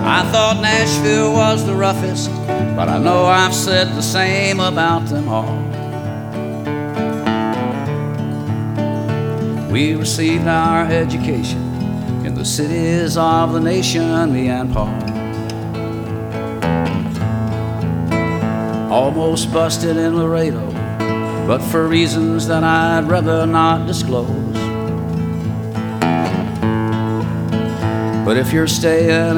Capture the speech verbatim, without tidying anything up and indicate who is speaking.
Speaker 1: I thought Nashville was the roughest, but I know I've said the same about them all. We received our education in the cities of the nation, me and Paul. Almost busted in Laredo, but for reasons that I'd rather not disclose. But if you're staying